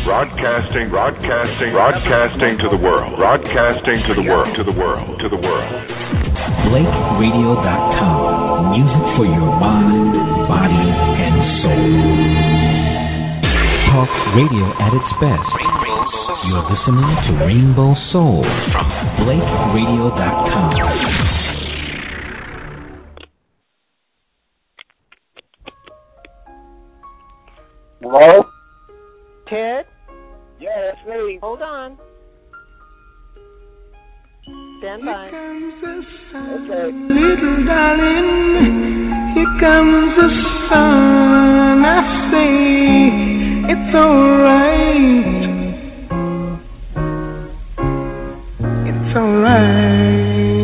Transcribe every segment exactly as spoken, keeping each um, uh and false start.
Broadcasting, broadcasting, broadcasting to the world. Broadcasting to the world, to the world, to the world. Blake Radio dot com. Music for your mind, body, and soul. Talk radio at its best. You're listening to Rainbow Soul from Blake Radio dot com. Hello? Ted? Yeah, that's me. Hold on. Stand by. Okay. Little darling, here comes the sun. I say it's alright. It's alright.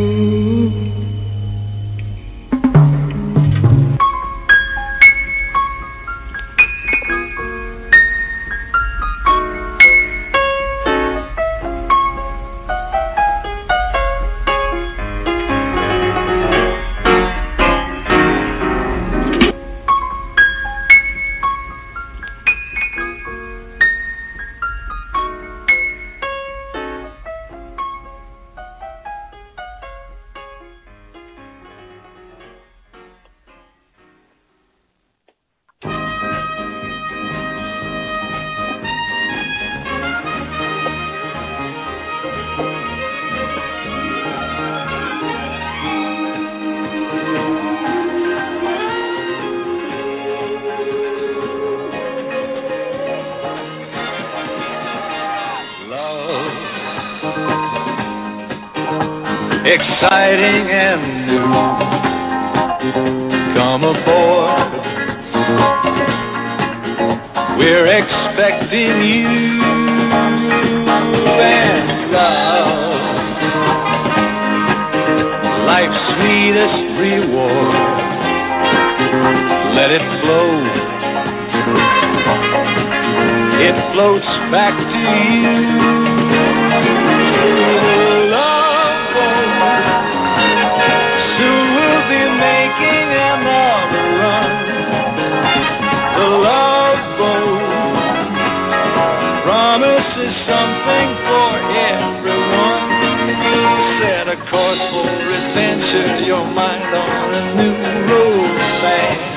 Exciting and new. Come aboard. We're expecting you and love. Life's sweetest reward. Let it flow. It floats back to you. Something for everyone. Set a course for adventure, your mind on a new romance.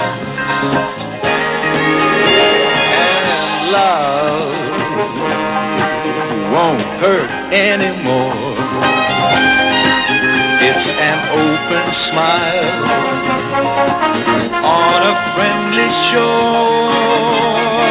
And love won't hurt anymore. It's an open smile on a friendly shore.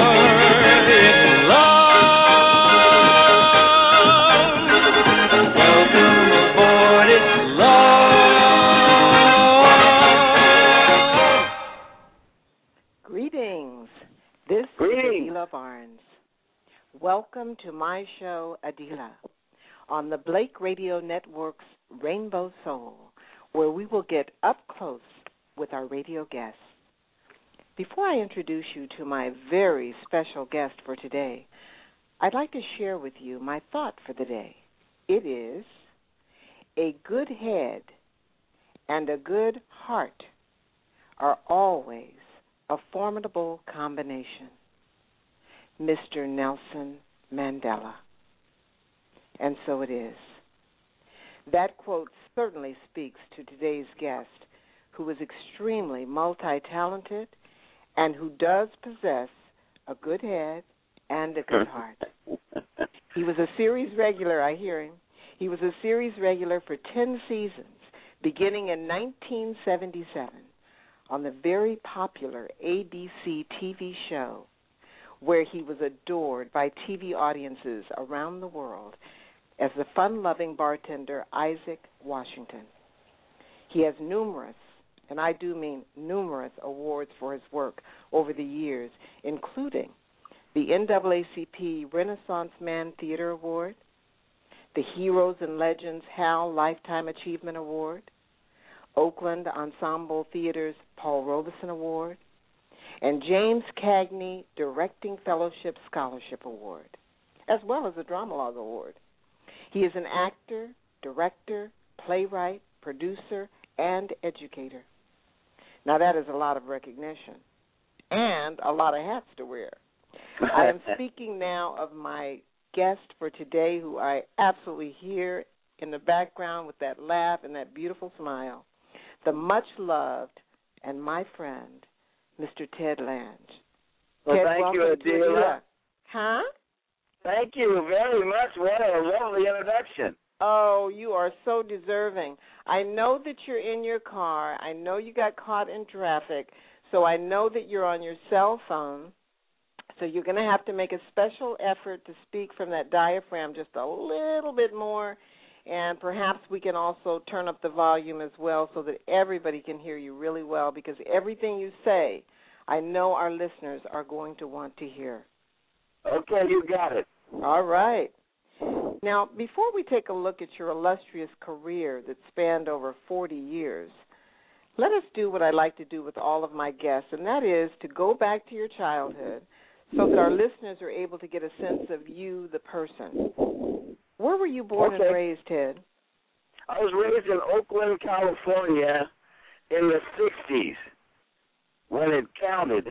Barnes. Welcome to my show, Adila, on the Blake Radio Network's Rainbow Soul, where we will get up close with our radio guests. Before I introduce you to my very special guest for today, I'd like to share with you my thought for the day. It is, a good head and a good heart are always a formidable combination. Mister Nelson Mandela. And so it is. That quote certainly speaks to today's guest, who is extremely multi-talented and who does possess a good head and a good heart. He was a series regular, I hear him. He was a series regular for ten seasons, beginning in nineteen seventy-seven, on the very popular A B C T V show, where he was adored by T V audiences around the world as the fun-loving bartender Isaac Washington. He has numerous, and I do mean numerous, awards for his work over the years, including the N double A C P Renaissance Man Theater Award, the Heroes and Legends Hal Lifetime Achievement Award, Oakland Ensemble Theater's Paul Robeson Award, and James Cagney Directing Fellowship Scholarship Award, as well as a Dramalogue Award. He is an actor, director, playwright, producer, and educator. Now that is a lot of recognition and a lot of hats to wear. I am speaking now of my guest for today, who I absolutely hear in the background with that laugh and that beautiful smile, the much-loved and my friend, Mister Ted Lange. Well, Ted, thank you, Adela. Huh? Thank you very much. What a lovely introduction. Oh, you are so deserving. I know that you're in your car. I know you got caught in traffic, so I know that you're on your cell phone. So you're going to have to make a special effort to speak from that diaphragm just a little bit more, and perhaps we can also turn up the volume as well so that everybody can hear you really well, because everything you say, I know our listeners are going to want to hear. Okay, you got it. All right. Now, before we take a look at your illustrious career that spanned over forty years, let us do what I like to do with all of my guests, and that is to go back to your childhood so that our listeners are able to get a sense of you, the person. Where were you born Okay. and raised, Ted? I was raised in Oakland, California in the sixties when it counted.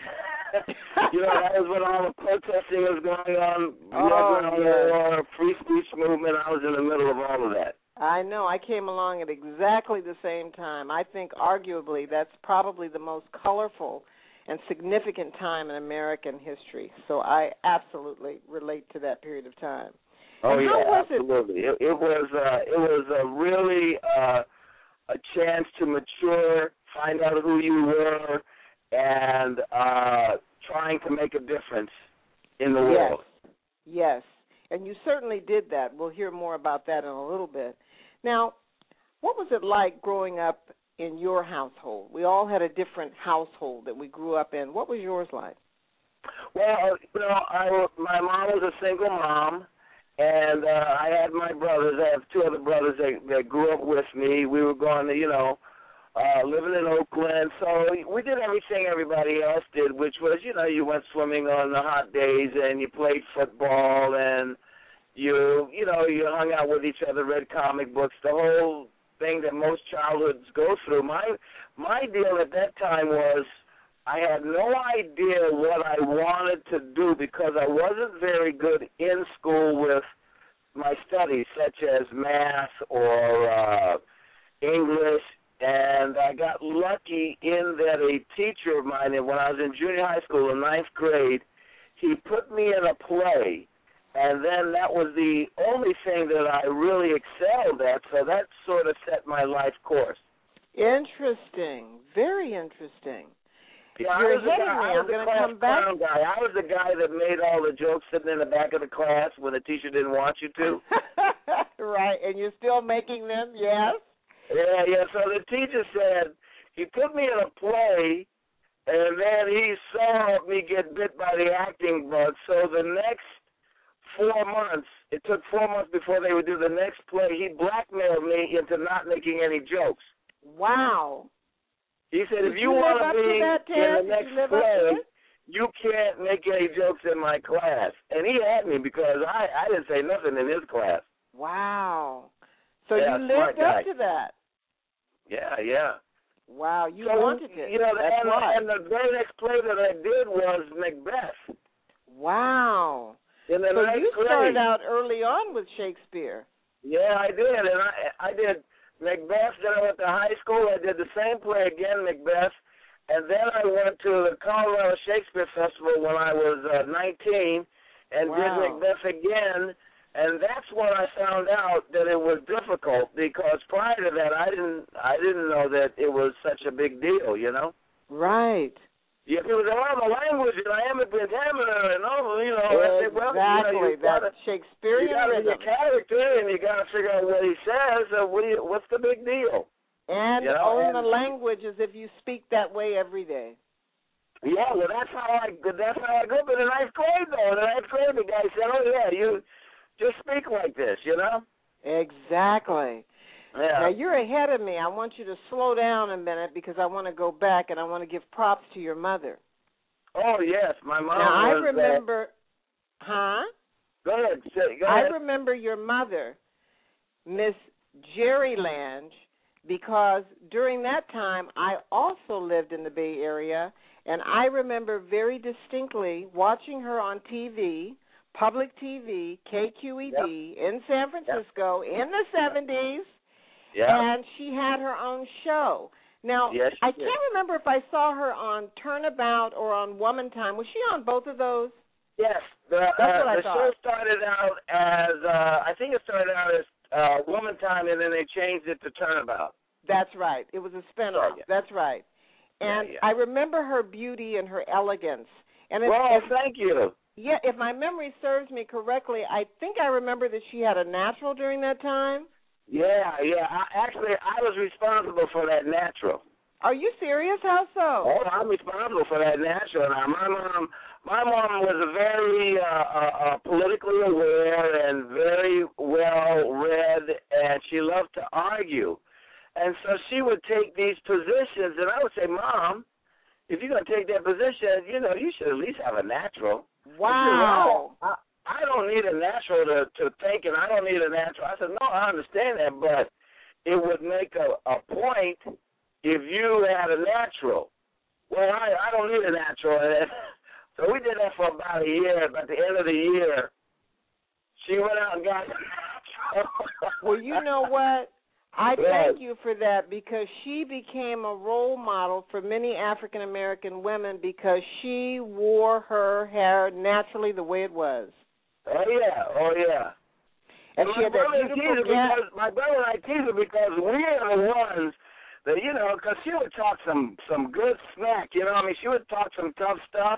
You know, that was when all the protesting was going on, Oh, Vietnam yes. War, free speech movement. I was in the middle of all of that. I know. I came along at exactly the same time. I think arguably that's probably the most colorful and significant time in American history. So I absolutely relate to that period of time. Oh, And how yeah, was it? absolutely. It, it was uh, it was a really uh, a chance to mature, find out who you were, and uh, trying to make a difference in the world. Yes, yes, and you certainly did that. We'll hear more about that in a little bit. Now, what was it like growing up in your household? We all had a different household that we grew up in. What was yours like? Well, you know, I, my mom was a single mom, and uh, I had my brothers. I have two other brothers that, that grew up with me. We were going to, you know, Uh, living in Oakland, so we did everything everybody else did, which was, you know, you went swimming on the hot days and you played football and you, you know, you hung out with each other, read comic books, the whole thing that most childhoods go through. My my deal at that time was I had no idea what I wanted to do because I wasn't very good in school with my studies, such as math or uh, English. And I got lucky in that a teacher of mine, when I was in junior high school in ninth grade, he put me in a play, and then that was the only thing that I really excelled at, so that sort of set my life course. Interesting. Very interesting. Yeah, You're I was hitting guy, me. I was I'm the going to class come back. clown guy. I was the guy that made all the jokes sitting in the back of the class when the teacher didn't want you to. Right, and you're still making them, yes? Yeah, yeah. So the teacher said he put me in a play, and then he saw me get bit by the acting bug. So the next four months, it took four months before they would do the next play. He blackmailed me into not making any jokes. Wow. He said, Did if you, you want live to up be to that, Ted? in the Did next you live up to play, it? you can't make any jokes in my class. And he had me because I, I didn't say nothing in his class. Wow. So Yeah, you smart lived guy. up to that. Yeah, yeah. Wow, you so, wanted it. You know, That's and, why. and the very next play that I did was Macbeth. Wow. In the So ninth you grade. started out early on with Shakespeare. Yeah, I did, and I I did Macbeth. Then I went to high school. I did the same play again, Macbeth, and then I went to the Colorado Shakespeare Festival when I was uh, nineteen, and Wow. did Macbeth again. And that's when I found out that it was difficult because prior to that, I didn't I didn't know that it was such a big deal. You know. Right. Yeah, people say, well, the language, and I am a pentameter, and all, you know. I say, well, Exactly. you know, you that gotta, Shakespearean you got to be rhythm. a character, and you got to figure out what he says. So what do you, what's the big deal? And you know, own and- the language as if you speak that way every day. Yeah, well, that's how I that's how I grew up in the ninth grade, though. In the ninth grade, the guy said, oh, yeah, you just speak like this, you know? Exactly. Yeah. Now, you're ahead of me. I want you to slow down a minute because I want to go back and I want to give props to your mother. Oh, yes, my mom Now, I was, remember, huh? Uh, go ahead, say, go I ahead. remember your mother, Miss Jerry Lange, because during that time I also lived in the Bay Area, And I remember very distinctly watching her on T V, public T V, K Q E D, yep. in San Francisco yep. in the seventies, yep. and she had her own show. Now, yes, I did. can't remember if I saw her on Turnabout or on Woman Time. Was she on both of those? Yes. The, That's uh, what I the thought. show started out as, uh, I think it started out as uh, Woman Time, and then they changed it to Turnabout. That's right. It was a spinoff. Yeah. That's right. And yeah, yeah. I remember her beauty and her elegance. And if, well, if, thank you. Yeah, if my memory serves me correctly, I think I remember that she had a natural during that time. Yeah, yeah. I, actually, I was responsible for that natural. Are you serious? How so? Oh, I'm responsible for that natural. Now, my mom, my mom was a very uh, uh, uh, politically aware and very well read, and she loved to argue. And so she would take these positions, and I would say, Mom, if you're going to take that position, you know, you should at least have a natural. Wow. I, I don't need a natural to, to think, and I don't need a natural. I said, no, I understand that, but it would make a, a point if you had a natural. Well, I, I don't need a natural. So we did that for about a year. But at the end of the year, she went out and got a natural. Well, you know what? I Yes. thank you for that, because she became a role model for many African American women because she wore her hair naturally the way it was. Oh yeah, oh yeah. And, And she my had that brother beautiful teased her gap. because my brother and I teased her because we are the ones that, you know, because she would talk some some good smack, you know. I mean, she would talk some tough stuff.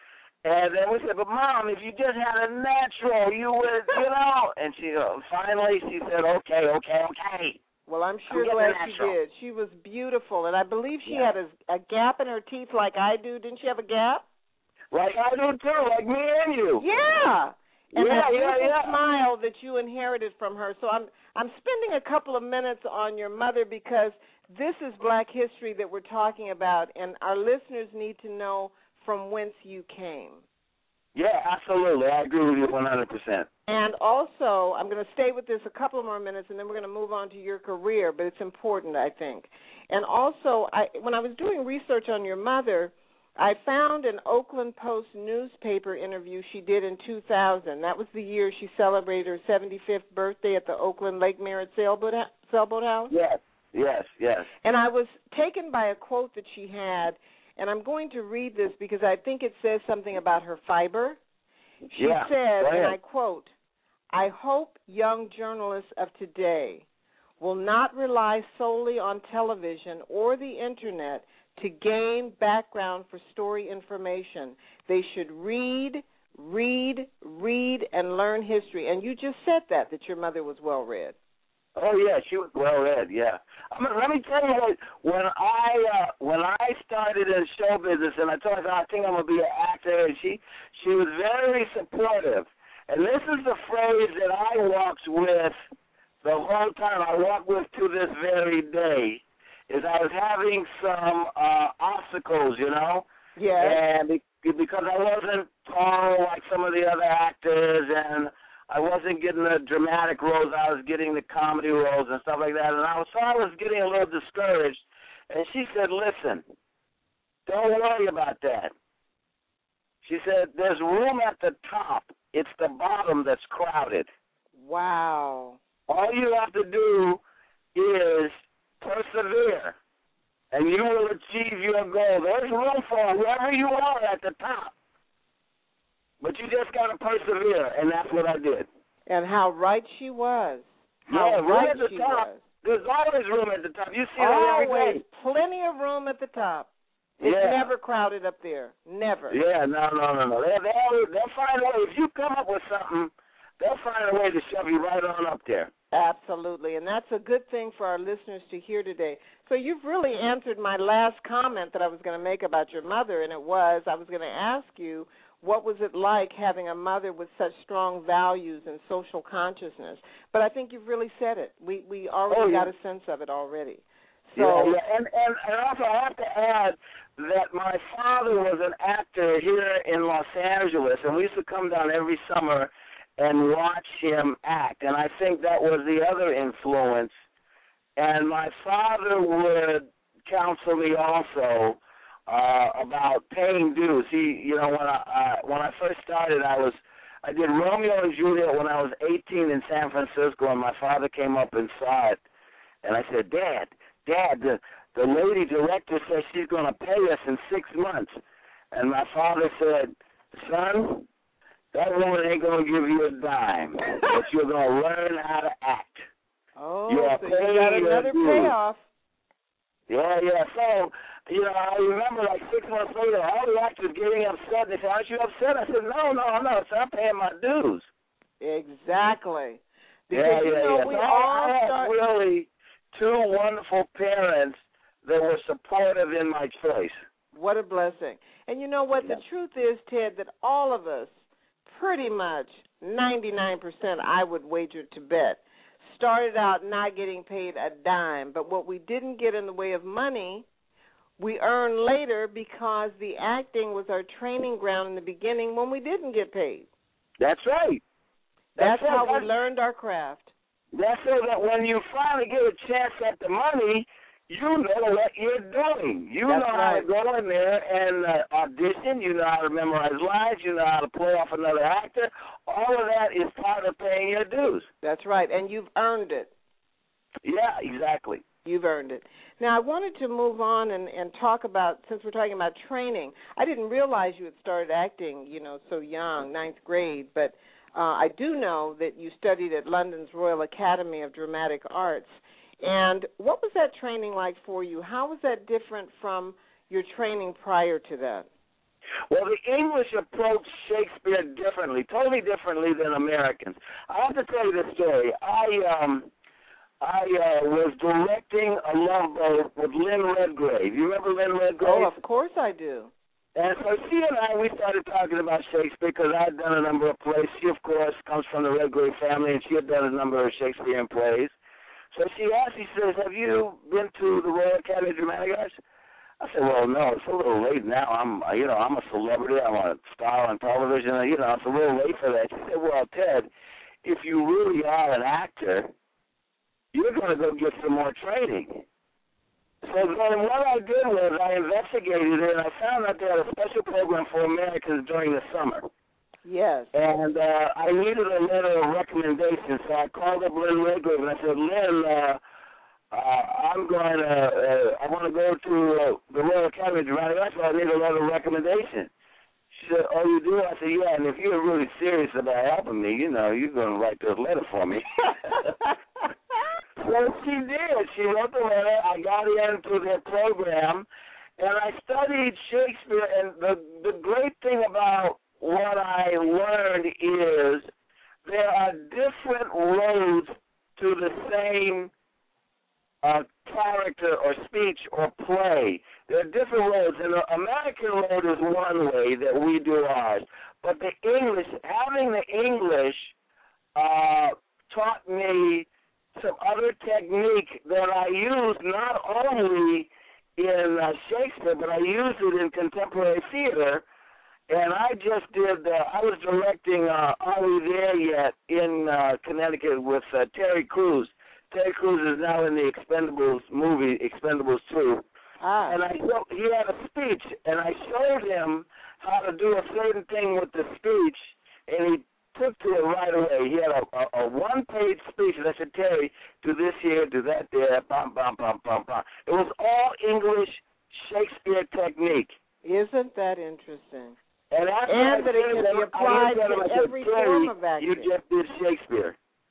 And then we said, but Mom, if you just had a natural, you would, you know. And she uh, finally she said, okay, okay, okay. Well, I'm sure I'm glad getting she natural. did. She was beautiful, and I believe she Yeah. had a, a gap in her teeth like I do. Didn't she have a gap? Like I do too, like me and you. Yeah. And Yeah, that yeah, beautiful yeah. smile that you inherited from her. So I'm I'm spending a couple of minutes on your mother because this is Black history that we're talking about, and our listeners need to know from whence you came. Yeah, absolutely. I agree with you one hundred percent. And also, I'm going to stay with this a couple more minutes, and then we're going to move on to your career, but it's important, I think. And also, I, when I was doing research on your mother, I found an Oakland Post newspaper interview she did in two thousand. That was the year she celebrated her seventy-fifth birthday at the Oakland Lake Merritt Sailboat, Sailboat House. Yes, yes, yes. And I was taken by a quote that she had, and I'm going to read this because I think it says something about her fiber. She Yeah, said, go ahead. and I quote, "I hope young journalists of today will not rely solely on television or the Internet to gain background for story information. They should read, read, read, and learn history." And you just said that, that your mother was well-read. Oh yeah, she was well read. Yeah, I mean, let me tell you what. When I uh, when I started in show business, and I told her I think I'm gonna be an actor, and she she was very supportive. And this is the phrase that I walked with the whole time. I walk with to this very day. Is I was having some uh, obstacles, you know. Yeah. And be- because I wasn't tall like some of the other actors, and I wasn't getting the dramatic roles, I was getting the comedy roles and stuff like that. And I was, so I was getting a little discouraged. And she said, listen, don't worry about that. She said, there's room at the top. It's the bottom that's crowded. Wow. All you have to do is persevere, and you will achieve your goal. There's room for whoever you are at the top. But you just got to persevere, and that's what I did. And how right she was. How Yeah, room right at the she top. was. There's always room at the top. You see that every Always day. plenty of room at the top. It's Yeah. never crowded up there. Never. Yeah, no, no, no, no. They, they always, they'll find a way. If you come up with something, they'll find a way to shove you right on up there. Absolutely, and that's a good thing for our listeners to hear today. So you've really answered my last comment that I was going to make about your mother, and it was I was going to ask you, what was it like having a mother with such strong values and social consciousness? But I think you've really said it. We we already Oh, yeah. got a sense of it already. So yeah, yeah. And, and, and also I have to add that my father was an actor here in Los Angeles, and we used to come down every summer and watch him act, and I think that was the other influence. And my father would counsel me also uh, about paying dues. See, you know, when I uh, when I first started, I was I did Romeo and Juliet when I was eighteen in San Francisco, and my father came up and saw it, and I said, Dad, Dad, the the lady director says she's going to pay us in six months, and my father said, son, that woman ain't going to give you a dime, but you're going to learn how to act. Oh, you so you got another payoff. Yeah, yeah. So, you know, I remember like six months later, all the actors getting upset. They said, aren't you upset? I said, no, no, no. So I'm paying my dues. Exactly. Because, yeah, you yeah, know, yeah. we so all I had start... really two wonderful parents that were supportive in my choice. What a blessing. And you know what? Yeah. The truth is, Ted, that all of us, pretty much ninety-nine percent, I would wager to bet, started out not getting paid a dime. But what we didn't get in the way of money, we earned later because the acting was our training ground in the beginning when we didn't get paid. That's right. That's, That's how right. we learned our craft. That's so that when you finally get a chance at the money, you know what you're doing. You That's know right. how to go in there and uh, audition. You know how to memorize lines. You know how to play off another actor. All of that is part of paying your dues. That's right, and you've earned it. Yeah, exactly. You've earned it. Now, I wanted to move on and, and talk about, since we're talking about training, I didn't realize you had started acting, you know, so young, ninth grade, but uh, I do know that you studied at London's Royal Academy of Dramatic Arts. And what was that training like for you? How was that different from your training prior to that? Well, the English approach Shakespeare differently, totally differently than Americans. I have to tell you this story. I um, I uh, was directing a Love Boat with Lynn Redgrave. You remember Lynn Redgrave? Oh, of course I do. And so she and I, we started talking about Shakespeare because I had done a number of plays. She, of course, comes from the Redgrave family, and she had done a number of Shakespearean plays. So she asked, she says, have you been to the Royal Academy of Dramatic Arts? I said, well, no, it's a little late now. I'm, you know, I'm a celebrity. I'm a star on television. You know, it's a little late for that. She said, well, Ted, if you really are an actor, you're going to go get some more training. So then what I did was I investigated it, and I found out they had a special program for Americans during the summer. Yes. And uh, I needed a letter of recommendation, so I called up Lynn Redgrave, and I said, Lynn, uh, uh, I'm going to, uh, I want to go to uh, the Royal Academy of Dramatic Arts, so I need a letter of recommendation. She said, oh, you do? I said, yeah, and if you're really serious about helping me, you know, you're going to write this letter for me. So she did. She wrote the letter. I got into their program, and I studied Shakespeare, and the, the great thing about what I learned is there are different roads to the same uh, character or speech or play. There are different roads, and the American road is one way that we do ours. But the English, having the English uh, taught me some other technique that I use not only in uh, Shakespeare, but I use it in contemporary theater. And I just did, uh, I was directing uh, Are We There Yet in uh, Connecticut with uh, Terry Crews. Terry Crews is now in the Expendables movie, Expendables two. Ah. And I he had a speech, and I showed him how to do a certain thing with the speech, and he took to it right away. He had a, a, a one-page speech, and I said, Terry, do this here, do that there, bum, bum, bum, bum, bum. It was all English Shakespeare technique. Isn't that interesting? And, and that it can be applied to every form of acting. You just did Shakespeare.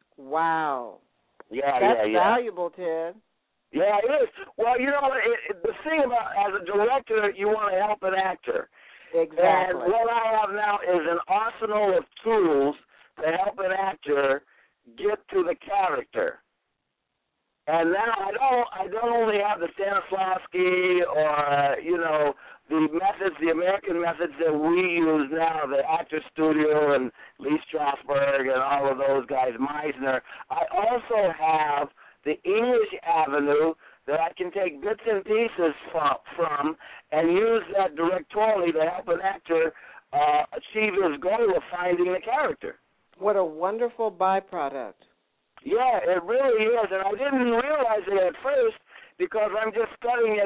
Wow. Yeah, That's yeah, yeah. valuable, Ted. Yeah, it is. Well, you know, it, it, the thing about, as a director, you want to help an actor. Exactly. And what I have now is an arsenal of tools to help an actor get to the character. And now I don't I don't only have the Stanislavski or, uh, you know, the methods, the American methods that we use now, the Actor Studio and Lee Strasberg and all of those guys, Meisner. I also have the English avenue that I can take bits and pieces from, from and use that directorially to help an actor uh, achieve his goal of finding the character. What a wonderful byproduct. Yeah, it really is, and I didn't realize it at first because I'm just studying it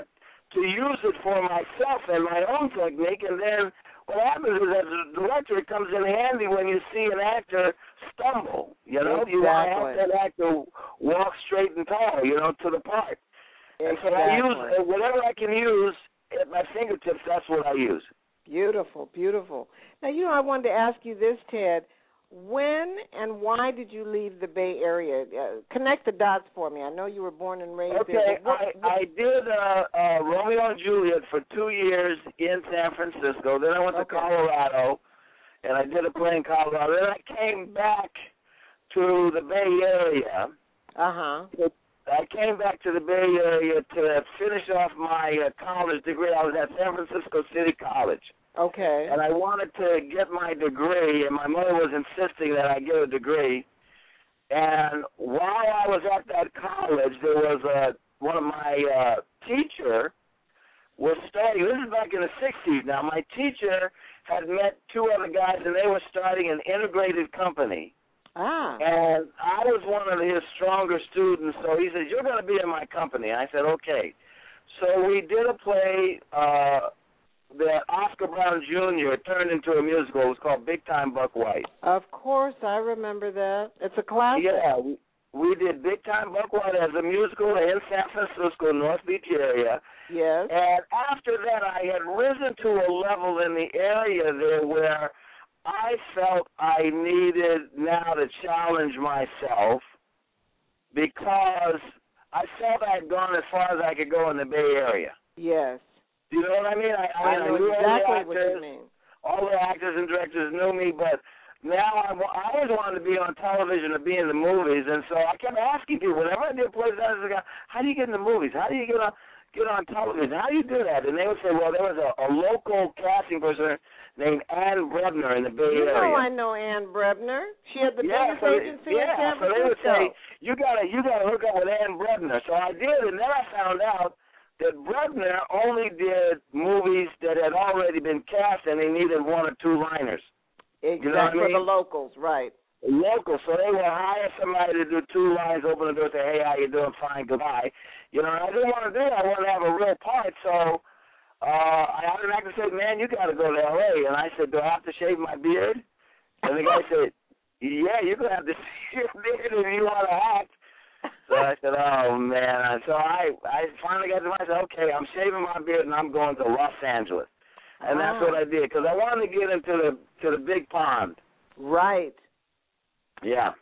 to use it for myself and my own technique, and then what happens is, as a director, it comes in handy when you see an actor stumble. You know, exactly. you want to have that actor walk straight and tall, you know, to the part. Exactly. And so I use whatever I can use at my fingertips. That's what I use. Beautiful, beautiful. Now, you know, I wanted to ask you this, Ted. When and why did you leave the Bay Area? Uh, connect the dots for me. I know you were born and raised okay, there. What, I, what? I did uh, uh, Romeo and Juliet for two years in San Francisco. Then I went okay. to Colorado, and I did a play in Colorado. Then I came back to the Bay Area. Uh-huh. I came back to the Bay Area to finish off my uh, college degree. I was at San Francisco City College. Okay. And I wanted to get my degree, and my mother was insisting that I get a degree. And while I was at that college, there was a one of my uh, teacher was starting. This is back in the sixties. Now, my teacher had met two other guys, and they were starting an integrated company. Ah. And I was one of his stronger students, so he said, "You're going to be in my company." And I said, "Okay." So we did a play uh, that Oscar Brown Junior turned into a musical. It was called Big Time Buck White. Of course, I remember that. It's a classic. Yeah, we, we did Big Time Buck White as a musical in San Francisco, North Beach area. Yes. And after that, I had risen to a level in the area there where I felt I needed now to challenge myself because I felt I had gone as far as I could go in the Bay Area. Yes. Do you know what I mean? I, I, I know I knew exactly all the actors, what you mean. All the actors and directors knew me, but now I, I always wanted to be on television or be in the movies, and so I kept asking people, whenever I did plays, I was like, how do you get in the movies? How do you get on get on television? How do you do that? And they would say, well, there was a, a local casting person named Ann Brebner in the Bay you Area. You know I know Ann Brebner. She had the yeah, biggest so agency yeah, in San so they would Francisco. say, you gotta you gotta hook up with Ann Brebner. So I did, and then I found out that Brebner only did movies that had already been cast, and they needed one or two liners. Exactly, you know what I mean? For the locals, right. Local, so they would hire somebody to do two lines, open the door, say, hey, how you doing? Fine, goodbye. You know, I didn't want to do that. I wanted to have a real part, so uh, I had an actor say, man, you got to go to L A And I said, do I have to shave my beard? And the guy said, yeah, you're going to have to shave your beard if you want to act. So I said, oh, man. So I, I finally got to myself, okay, I'm shaving my beard and I'm going to Los Angeles. And ah. that's what I did, because I wanted to get into the to the big pond. Right. Yeah.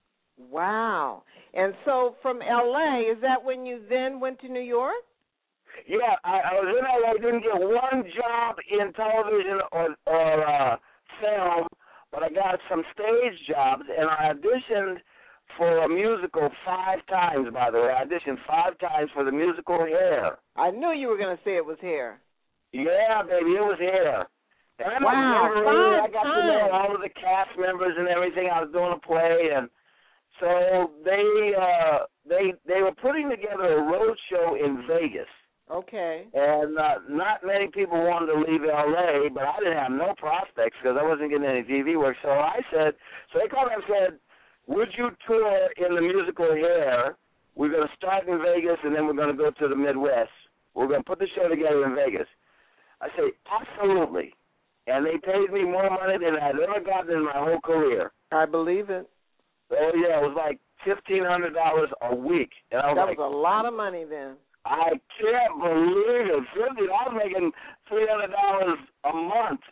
Wow. And so from L A, is that when you then went to New York? Yeah, I, I was in L A, didn't get one job in television or, or uh, film, but I got some stage jobs, and I auditioned for a musical five times, by the way. I auditioned five times for the musical Hair. I knew you were going to say it was Hair. Yeah, baby, it was Hair. And wow, I, five I got times. to know all of the cast members and everything. I was doing a play, and so they uh, they they were putting together a road show in Vegas. Okay. And uh, not many people wanted to leave L A, but I didn't have no prospects because I wasn't getting any T V work. So I said, so they called me and said, would you tour in the musical Hair? We're going to start in Vegas, and then we're going to go to the Midwest. We're going to put the show together in Vegas. I say, absolutely. And they paid me more money than I'd ever gotten in my whole career. I believe it. Oh, yeah, it was like fifteen hundred dollars a week. And I was that like, was a lot of money then. I can't believe it. fifty I was making three hundred dollars a month.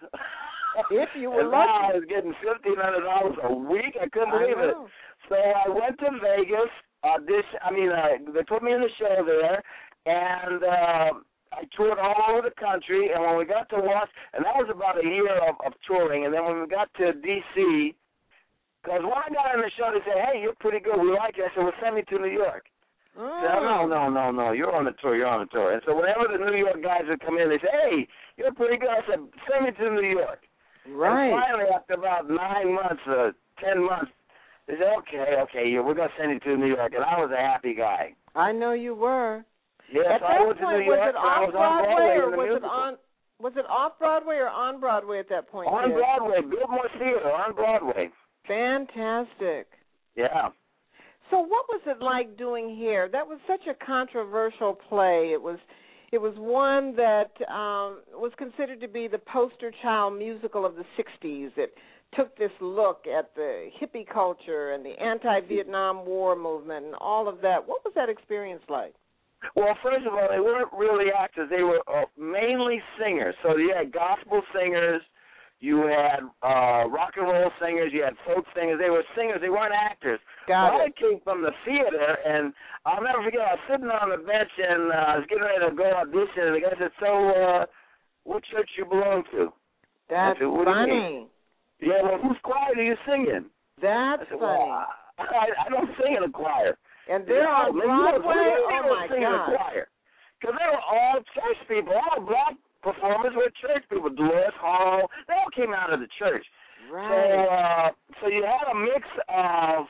If you were and lucky. now I was getting fifteen hundred dollars a week. I couldn't believe I it. So I went to Vegas. Audition, I mean, uh, they put me in the show there, and uh, I toured all over the country. And when we got to Washington, and that was about a year of, of touring. And then when we got to D C, because when I got on the show, they said, hey, you're pretty good. We like you. I said, well, send me to New York. Mm. I said, no, no, no, no. You're on the tour. You're on the tour. And so whenever the New York guys would come in, they say, hey, you're pretty good. I said, send me to New York. Right. And finally, after about nine months, uh, ten months, they said, okay, okay, we're going to send you to New York. And I was a happy guy. I know you were. Yes, At I that went to point, New York. was it I off was on Broadway Broadway or in the was it musical. on? Was it off Broadway or on Broadway at that point? On Ted? Broadway, Biltmore Theater, on Broadway. Fantastic. Yeah. So what was it like doing Hair? That was such a controversial play. It was, It was one that um, was considered to be the poster child musical of the sixties. It took this look at the hippie culture and the anti-Vietnam War movement and all of that. What was that experience like? Well, first of all, they weren't really actors. They were uh, mainly singers. So you had gospel singers, you had uh, rock and roll singers, you had folk singers. They were singers. They weren't actors. Got well, it. I came from the theater, and I'll never forget, I was sitting on the bench, and uh, I was getting ready to go audition, and the guy said, so uh, what church you belong to? That's I said, what funny. Yeah, well, whose choir are you singing? That's I said, funny. well, I, I don't sing in a choir. And they're yeah, on Broadway? Oh, my God. Because they were all church people. All black performers were church people. Dolores Hall, they all came out of the church. Right. So, uh, so you had a mix of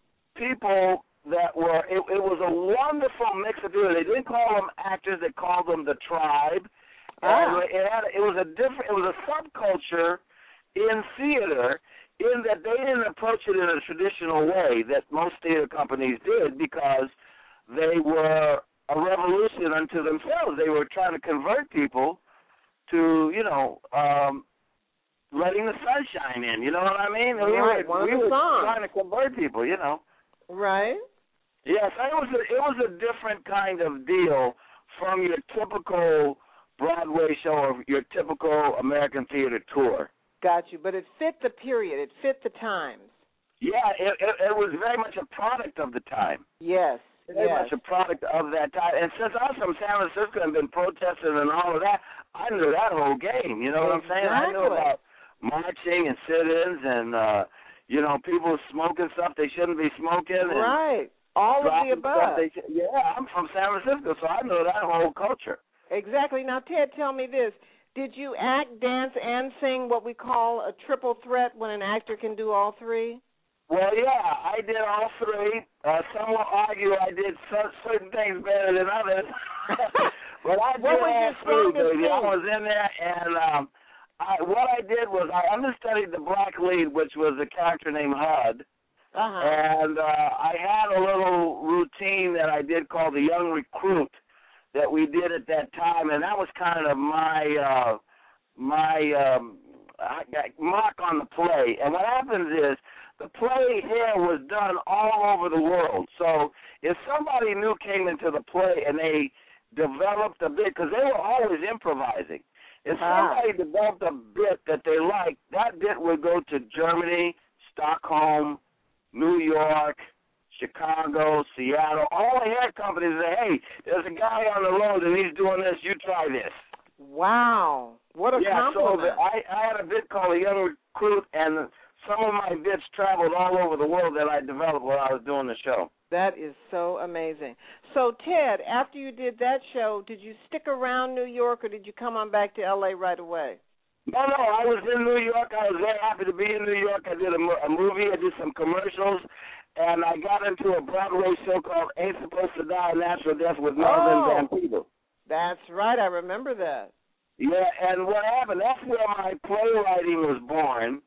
people that were, it, it was a wonderful mix of people. They didn't call them actors, they called them the tribe. Ah. And it, had, it was a different, it was a subculture in theater, in that they didn't approach it in a traditional way that most theater companies did, because they were a revolution unto themselves. They were trying to convert people to, you know, um, letting the sunshine in. You know what I mean? We right, were, one we of the were songs. trying to convert people, you know. Right. Yes, it was a, it was a different kind of deal from your typical Broadway show or your typical American theater tour. Got you. But it fit the period. It fit the times. Yeah, it, it, it was very much a product of the time. Yes. Very yes. much a product of that time. And since I was from San Francisco and been protesting and all of that, I knew that whole game. You know what exactly. I'm saying? I knew about marching and sit-ins and, uh, you know, people smoking stuff they shouldn't be smoking. And right. All of the above. They, yeah, I'm from San Francisco, so I know that whole culture. Exactly. Now, Ted, tell me this. Did you act, dance, and sing what we call a triple threat when an actor can do all three? Well, yeah, I did all three. Uh, some will argue I did some, certain things better than others. But I did what was all your three, baby. thing? I was in there, and um, I, what I did was I understudied the black lead, which was a character named Hud. Uh-huh. And uh, I had a little routine that I did called the Young Recruit that we did at that time, and that was kind of my uh, my um, mark on the play. And what happens is the play here was done all over the world. So if somebody new came into the play and they developed a bit, because they were always improvising. If somebody ah. developed a bit that they liked, that bit would go to Germany, Stockholm, New York, Chicago, Seattle. All the hair companies say, hey, there's a guy on the road and he's doing this, you try this. Wow. What a yeah, compliment. So the, I, I had a bit called The Young Recruit, and some of my bits traveled all over the world that I developed while I was doing the show. That is so amazing. So, Ted, after you did that show, did you stick around New York, or did you come on back to L A right away? No, no, I was in New York. I was very happy to be in New York. I did a, a movie. I did some commercials, and I got into a Broadway show called Ain't Supposed to Die a Natural Death with Melvin oh, Van Peebles. That's right. I remember that. Yeah, and what happened, that's where my playwriting was born.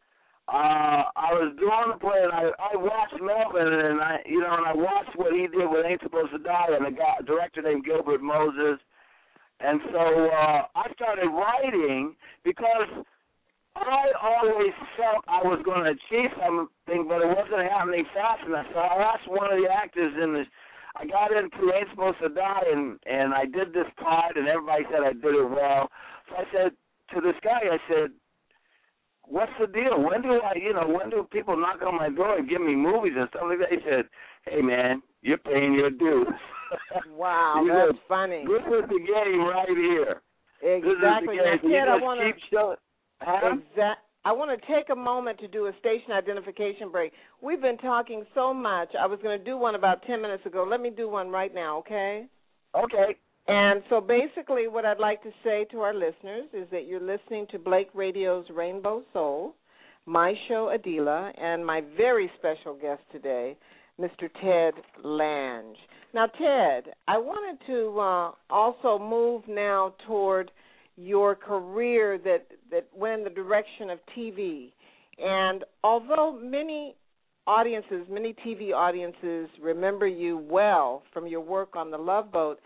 Uh, I was doing the play, and I, I watched Melvin, and I, you know, and I watched what he did with Ain't Supposed to Die, and a guy, a director named Gilbert Moses. And so uh, I started writing because I always felt I was going to achieve something, but it wasn't happening fast enough. So I asked one of the actors in this. I got into Ain't Supposed to Die, and, and I did this part, and everybody said I did it well. So I said to this guy, I said, what's the deal? When do I, you know, when do people knock on my door and give me movies and stuff like that? He said, hey, man, you're paying your dues. Wow, he that's said, funny. This is the game right here. Exactly. This is the game. Now, Ted, you I just want keep showing. Huh? Exact. I want to take a moment to do a station identification break. We've been talking so much. I was going to do one about ten minutes ago. Let me do one right now, okay? Okay. And so basically what I'd like to say to our listeners is that you're listening to Blake Radio's Rainbow Soul, my show, Adila, and my very special guest today, Mister Ted Lange. Now, Ted, I wanted to uh, also move now toward your career that, that went in the direction of T V. And although many audiences, many T V audiences remember you well from your work on The Love Boat,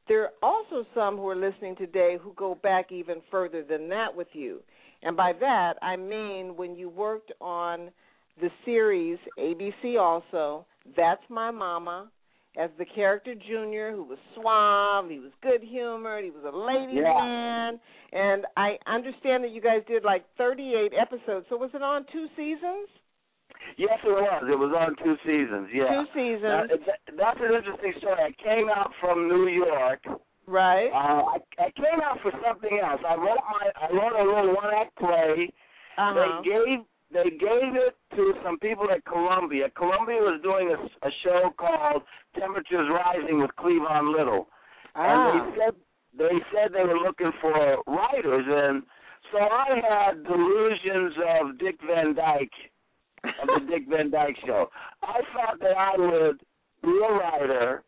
there are also some who are listening today who go back even further than that with you. And by that, I mean when you worked on the series, A B C also, That's My Mama, as the character Junior, who was suave, he was good-humored, he was a ladies' Yeah. man. And I understand that you guys did like thirty-eight episodes. So was it on two seasons? Yes, it was. It was on two seasons, yeah. Two seasons. Uh, that, that's an interesting story. I came out from New York. Right. Uh, I, I came out for something else. I wrote my I wrote a little one-act play. Uh-huh. They gave they gave it to some people at Columbia. Columbia was doing a, a show called Temperatures Rising with Cleavon Little, Ah. and they said they said they were looking for writers, and so I had delusions of Dick Van Dyke, of the Dick Van Dyke Show. I thought that I would be a writer,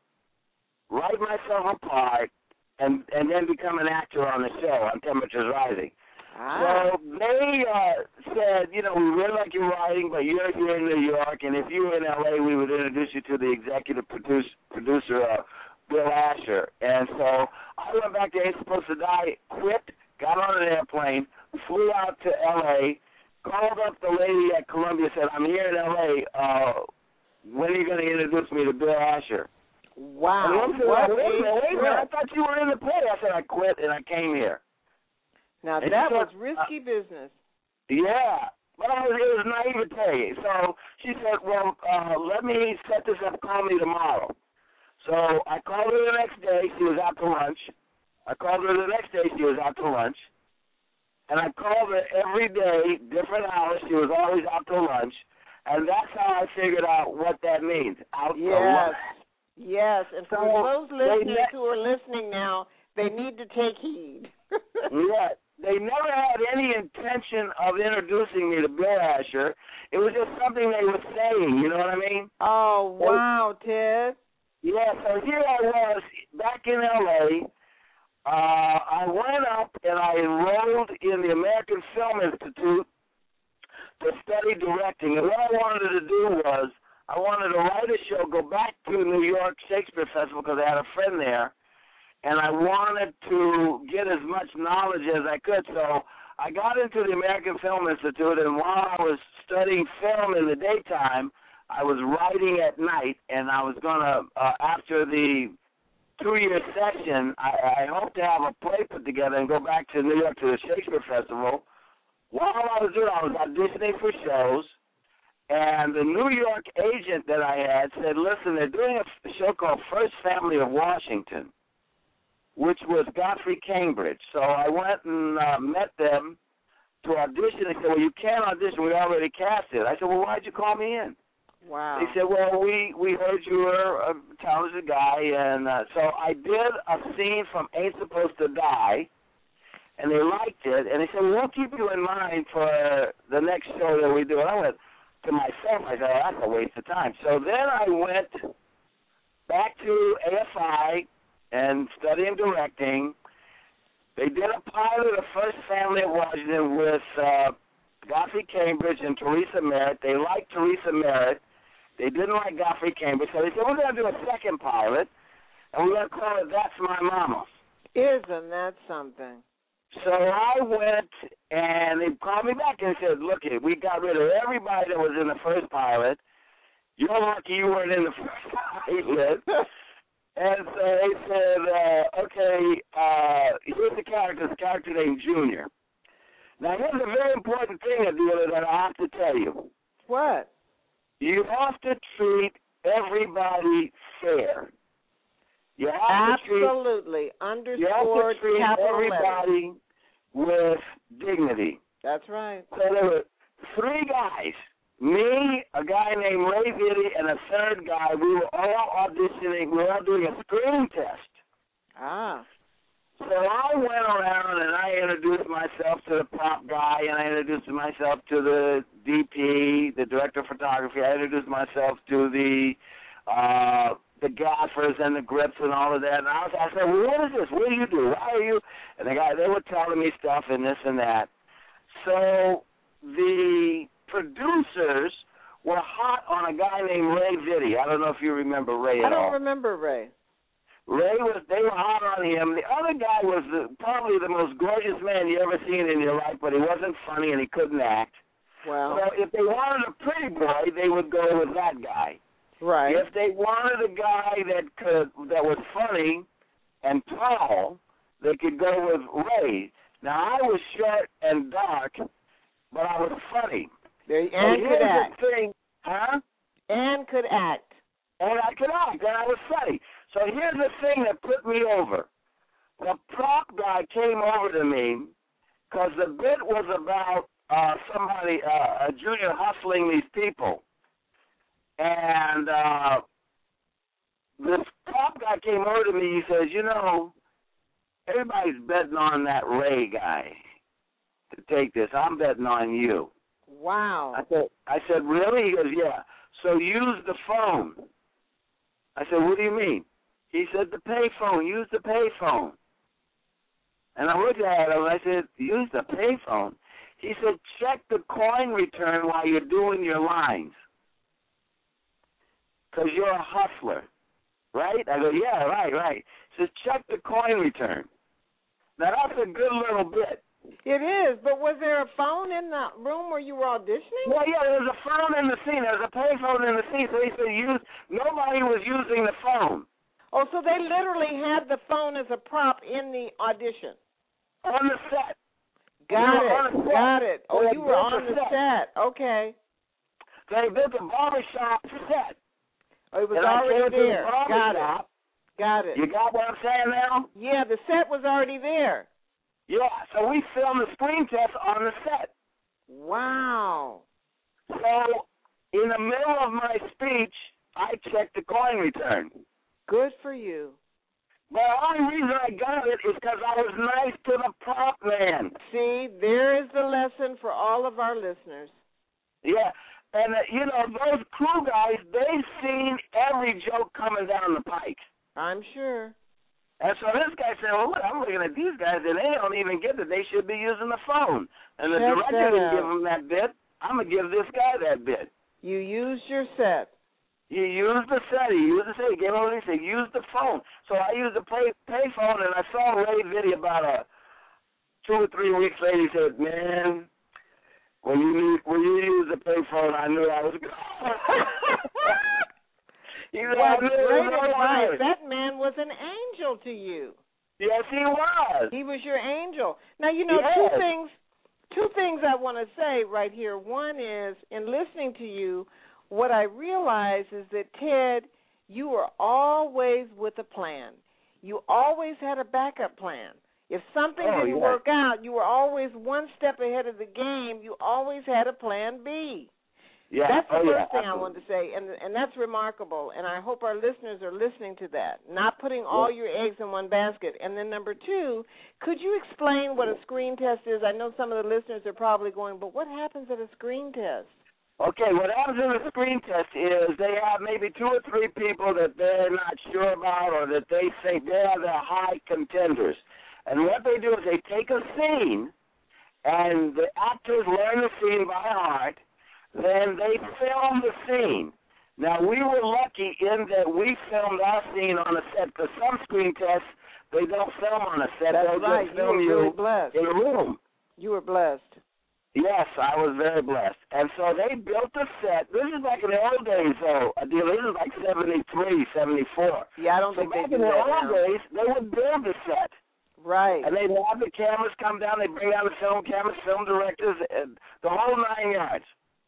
write myself a part, and and then become an actor on the show on Temperatures Rising. Ah. So they uh, said, you know, we really like your writing, but you're here in New York, and if you were in L A, we would introduce you to the executive produce, producer, uh, Bill Asher. And so I went back to Ain't Supposed to Die, quit, got on an airplane, flew out to L A, called up the lady at Columbia, said, I'm here in L A. Uh, when are you going to introduce me to Bill Asher? Wow. And said, What wait a minute, wait a minute, I a thought you were in the play. I said, I quit, and I came here. Now, And that she was said, risky uh, business. Yeah. Well, it was naivete. So she said, well, uh, let me set this up. Call me tomorrow. So I called her the next day. She was out to lunch. I called her the next day. She was out to lunch. And I called her every day, different hours. She was always out to lunch. And that's how I figured out what that means, out to Yes. lunch. Yes. And for So those they listeners ne- who are listening now, they need to take heed. Yeah, they never had any intention of introducing me to Bill Asher. It was just something they were saying, you know what I mean? Oh, wow, Ted. Yeah, so here I was back in L A. Uh, I went up and I enrolled in the American Film Institute to study directing. And what I wanted to do was I wanted to write a show, go back to New York Shakespeare Festival because I had a friend there, and I wanted to get as much knowledge as I could. So I got into the American Film Institute, and while I was studying film in the daytime, I was writing at night, and I was going to, uh, after the two-year session, I, I hope to have a play put together and go back to New York to the Shakespeare Festival. While I was doing it, I was auditioning for shows, and the New York agent that I had said, listen, they're doing a show called First Family of Washington, which was Godfrey Cambridge. So I went and uh, met them to audition. They said, well, you can't audition. We already cast it. I said, well, why'd you call me in? Wow. They said, well, we, we heard you were a talented guy. And uh, so I did a scene from Ain't Supposed to Die, and they liked it. And they said, well, we'll keep you in mind for the next show that we do. And I went to myself, I said, oh, that's a waste of time. So then I went back to A F I and studying directing. They did a pilot of First Family of Washington with uh, Godfrey Cambridge and Teresa Merritt. They liked Teresa Merritt. They didn't like Godfrey Cambridge, so they said, we're going to do a second pilot, and we're going to call it That's My Mama. Isn't that something? So I went, and they called me back and said, look, we got rid of everybody that was in the first pilot. You're lucky you weren't in the first pilot. And so they said, uh, okay, uh, here's the character, the character named Junior. Now, here's a very important thing, Adela, that I have to tell you. What? You have to treat everybody fair. You have Absolutely. to treat, Underscored you have to treat capital everybody letters. with dignity. That's right. So there were three guys, me, a guy named Ray Vitti, and a third guy. We were all auditioning. We were all doing a screen test. Ah. So I went around and I introduced myself to the prop guy, and I introduced myself to the D P, the director of photography. I introduced myself to the uh, the gaffers and the grips and all of that. And I, was, I said, well, what is this? What do you do? Why are you? And the guy, they were telling me stuff and this and that. So the producers were hot on a guy named Ray Vitti. I don't know if you remember Ray I at don't all. remember Ray. Ray was, they were hot on him. The other guy was the, probably the most gorgeous man you ever seen in your life, but he wasn't funny and he couldn't act. Wow. So if they wanted a pretty boy, they would go with that guy. Right. If they wanted a guy that could that was funny and tall, they could go with Ray. Now I was short and dark, but I was funny. There, So and could here's act. the thing, huh? And could act. And I could act, and I was funny. So here's the thing that put me over. The prop guy came over to me because the bit was about uh, somebody, uh, a junior hustling these people. And uh, this prop guy came over to me. He says, you know, everybody's betting on that Ray guy to take this. I'm betting on you. Wow. I said, I said, really? He goes, yeah. So use the phone. I said, what do you mean? He said, the pay phone. Use the pay phone. And I looked at him and I said, use the pay phone? He said, check the coin return while you're doing your lines. Because you're a hustler, right? I go, yeah, right, right. He says, check the coin return. Now, that's a good little bit. It is, but was there a phone in the room where you were auditioning? Well, yeah, there was a phone in the scene. There was a pay phone in the scene, so he said use, nobody was using the phone. Oh, so they literally had the phone as a prop in the audition. On the set. Got We were on it, the set. got it. Oh, They you were built on a the set. set. Okay. They built a barbershop set. Oh, it was And I already came to the there. Got it. barbershop. Got it. You got what I'm saying now? Yeah, the set was already there. Yeah, so we filmed the screen test on the set. Wow. So in the middle of my speech, I checked the coin return. Good for you. But the only reason I got it is because I was nice to the prop man. See, there is the lesson for all of our listeners. Yeah, and, uh, you know, those crew guys, they've seen every joke coming down the pike. I'm sure. And so this guy said, well, look, I'm looking at these guys, and they don't even get that they should be using the phone. And the Check director that didn't out. give him that bit. I'm going to give this guy that bit. You used your set. He used the set. He used the set. He gave him he said, use the phone. So I used the pay, pay phone, and I saw Ray video about a two or three weeks later. He said, man, when you when you used the pay phone, I knew I was good. He said, Well, I knew it great was all advice. right. That man was an angel to you. Yes, he was. He was your angel. Now, you know, Yes. two things two things I want to say right here. One is, in listening to you, what I realize is that, Ted, you were always with a plan. You always had a backup plan. If something Oh, didn't yeah. work out, you were always one step ahead of the game. You always had a plan B. Yeah. That's the oh, first yeah, thing I absolutely. wanted to say, and and that's remarkable, and I hope our listeners are listening to that, not putting all your eggs in one basket. And then number two, could you explain what a screen test is? I know some of the listeners are probably going, but what happens at a screen test? Okay, what happens in a screen test is they have maybe two or three people that they're not sure about or that they think they are the high contenders. And what they do is they take a scene, and the actors learn the scene by heart. Then they film the scene. Now, we were lucky in that we filmed our scene on a set, because some screen tests, they don't film on a set. That's They'll right. just You film were you really blessed. in a room. You were blessed. Yes, I was very blessed. And so they built a set. This is back in the old days, though. This is like seventy-three, seventy-four. Yeah, I don't So think they back do in the that old now. days, they would build a set. Right. And they'd have the cameras come down. They'd bring out the film cameras, film directors, and the whole nine yards.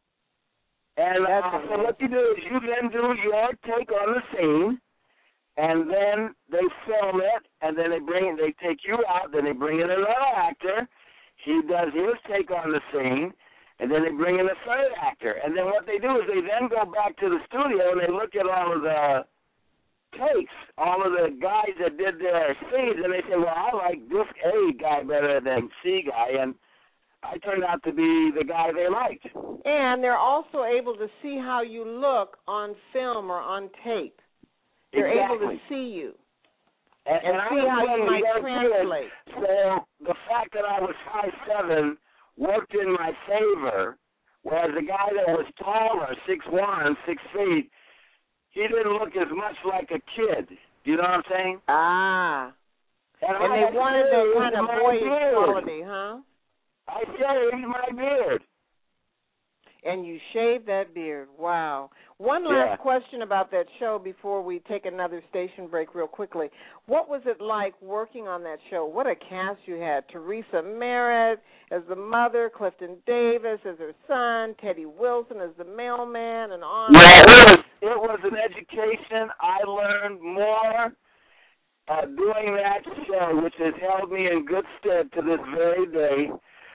And That's uh, so amazing. what you do is you then do your take on the scene, and then they film it, and then they bring they take you out, then they bring in another actor. He does his take on the scene, and then they bring in a third actor. And then what they do is they then go back to the studio and they look at all of the takes, all of the guys that did their scenes, and they say, well, I like this A guy better than C guy, and I turned out to be the guy they liked. And they're also able to see how you look on film or on tape. They're able to Exactly. see you. And, And I see was how you playing might young kid, translate. So the fact that I was five seven worked in my favor, whereas the guy that was taller, six one, six feet, he didn't look as much like a kid. Do you know what I'm saying? Ah. And, and they wanted that kind of boyish quality, huh? I shaved my beard. And you shaved that beard. Wow. One last yeah. question about that show before we take another station break real quickly. What was it like working on that show? What a cast you had. Teresa Merritt as the mother, Clifton Davis as her son, Teddy Wilson as the mailman, and on. Yeah, it was, it was an education. I learned more uh, doing that show, which has held me in good stead to this very day.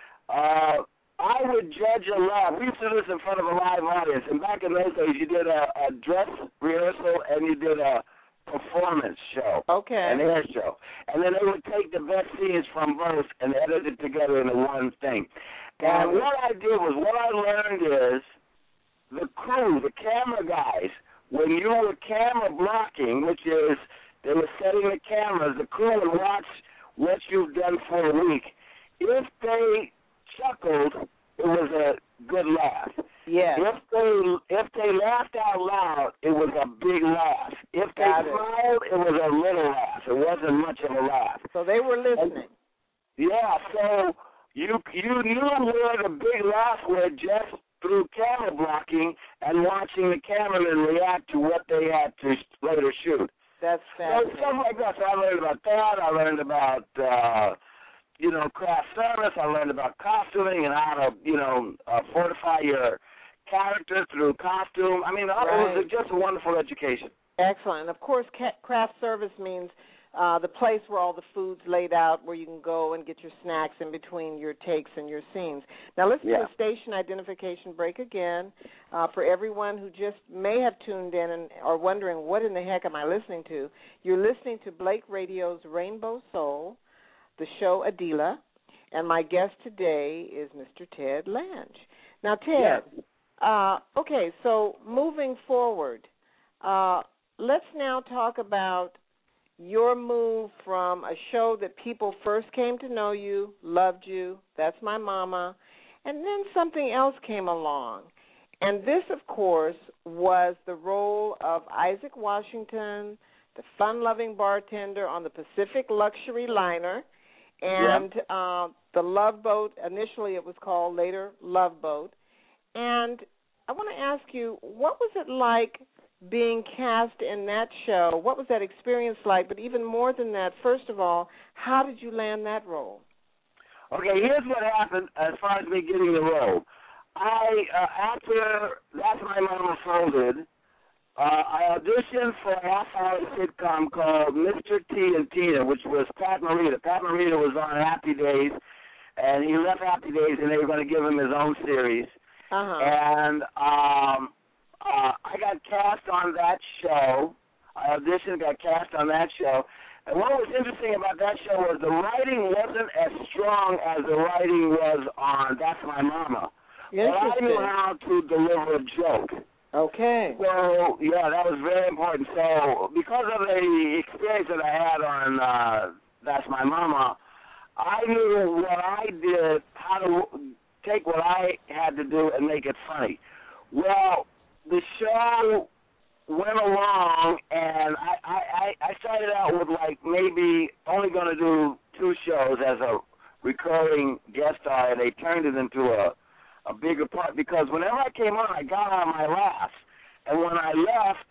Uh, I would judge a lot. We used to do this in front of a live audience, and back in those days, you did a, a dress rehearsal and you did a performance show, okay, an air show, and then they would take the best scenes from both and edit it together into one thing. And what I did was, what I learned is the crew, the camera guys, when you were camera blocking, which is they were setting the cameras, the crew would watch what you've done for a week. If they chuckled, it was a good laugh. Yes. If they if they laughed out loud, it was a big laugh. If they Got smiled, it. it was a little laugh. It wasn't much of a laugh. So they were listening. And, yeah. So you you knew where the big laughs were just through camera blocking and watching the cameraman react to what they had to later shoot. That's fascinating. So stuff like that. So I learned about that. I learned about. Uh, you know, craft service. I learned about costuming and how to, you know, uh, fortify your character through costume. I mean, right. It was just a wonderful education. Excellent. And, of course, craft service means uh, the place where all the food's laid out, where you can go and get your snacks in between your takes and your scenes. Now, let's yeah. do a station identification break again. Uh, for everyone who just may have tuned in and are wondering, what in the heck am I listening to? You're listening to Blake Radio's Rainbow Soul, the show Adela, and my guest today is Mister Ted Lange. Now, Ted, yes. uh, okay, so moving forward, uh, let's now talk about your move from a show that people first came to know you, loved you, That's My Mama, and then something else came along. And this, of course, was the role of Isaac Washington, the fun-loving bartender on the Pacific Luxury Liner, and yep. uh, the Love Boat. Initially it was called, later Love Boat. And I want to ask you, what was it like being cast in that show? What was that experience like? But even more than that, first of all, how did you land that role? Okay, here's what happened as far as me getting the role. I, uh, after That's My Mama folded, Uh, I auditioned for a half-hour sitcom called Mister T and Tina, which was Pat Morita. Pat Morita was on Happy Days, and he left Happy Days, and they were going to give him his own series. Uh-huh. And um, uh, I got cast on that show. I auditioned, got cast on that show. And what was interesting about that show was the writing wasn't as strong as the writing was on That's My Mama. But I knew how to deliver a joke. Okay. So, yeah, that was very important. So, because of the experience that I had on uh, That's My Mama, I knew what I did, how to take what I had to do and make it funny. Well, the show went along, and I, I, I started out with, like, maybe only going to do two shows as a recurring guest star, and they turned it into a a bigger part, because whenever I came on, I got on my laughs. And when I left,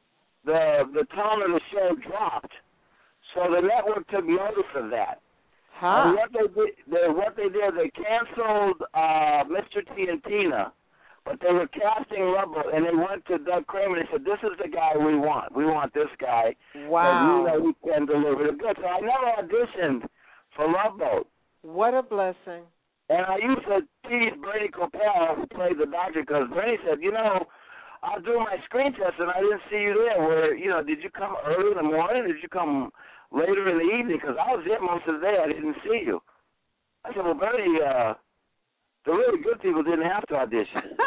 the the tone of the show dropped. So the network took notice of that. Huh. And what they did, they, what they did, they canceled uh, Mister T and Tina, but they were casting Love, and they went to Doug Kramer and they said, "This is the guy we want. We want this guy. Wow. We know we can deliver it good." So I never auditioned for Love Boat. What a blessing. And I used to tease Bernie Coppell, who played the doctor, because Bernie said, you know, I was doing my screen test and I didn't see you there. Where, you know, did you come early in the morning? Did you come later in the evening? Because I was there most of the day. I didn't see you. I said, well, Bernie, uh, the really good people didn't have to audition.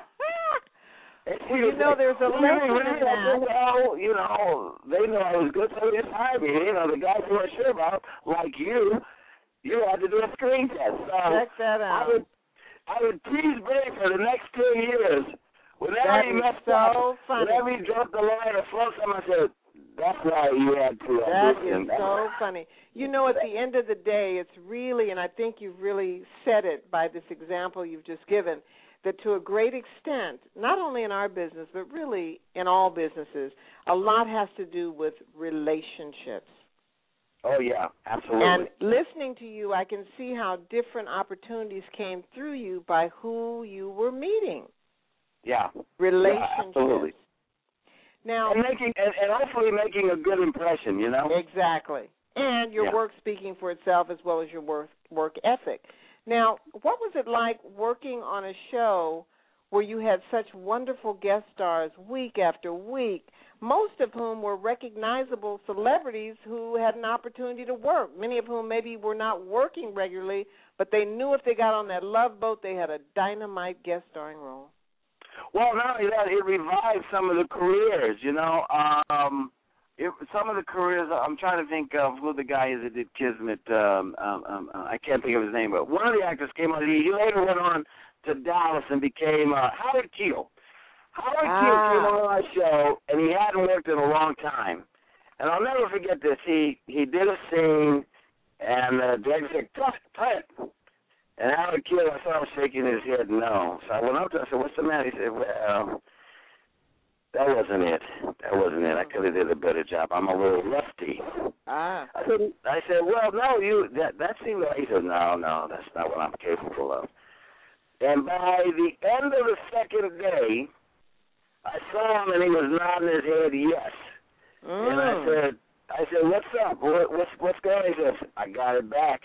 You know, there's a lesson in that. Well, you know, they know I was good, so they just hired me. You know, the guys who are sure about, like you, you had to do a screen test. So check that out. I would, I would tease Bernie for the next ten years. Whenever that he is messed so up, funny. whenever he dropped the line or float something, I said, That's why you had to. That is so funny. You know, at the end of the day, it's really, and I think you've really said it by this example you've just given, that to a great extent, not only in our business, but really in all businesses, a lot has to do with relationships. Oh, yeah, absolutely. And listening to you, I can see how different opportunities came through you by who you were meeting. Yeah. Relationships. Yeah, absolutely. Now, and making and, and hopefully making a good impression, you know? Exactly. And your yeah. work speaking for itself as well as your work, work ethic. Now, what was it like working on a show where you had such wonderful guest stars week after week, most of whom were recognizable celebrities who had an opportunity to work, many of whom maybe were not working regularly, but they knew if they got on that Love Boat, they had a dynamite guest starring role? Well, not only that, it revived some of the careers, you know. Um, it, some of the careers, I'm trying to think of who the guy is that did Kismet. Um, um, um, I can't think of his name, but one of the actors came on. He, he later went on to Dallas and became uh, Howard Keel. Howard ah. Keel came on our show, and he hadn't worked in a long time. And I'll never forget this. He he did a scene, and the director said, "Cut, cut." And Howard Keel, I saw him shaking his head no. So I went up to him and said, "What's the matter?" He said, "Well, that wasn't it. That wasn't it. I could have did a better job. I'm a little rusty." Ah. I said, I said, "Well, no, you that that seemed like," he said, "No, no, that's not what I'm capable of." And by the end of the second day, I saw him and he was nodding his head yes. Mm. And I said, I said, "What's up? What, what's what's going on?" He said, "I got it back."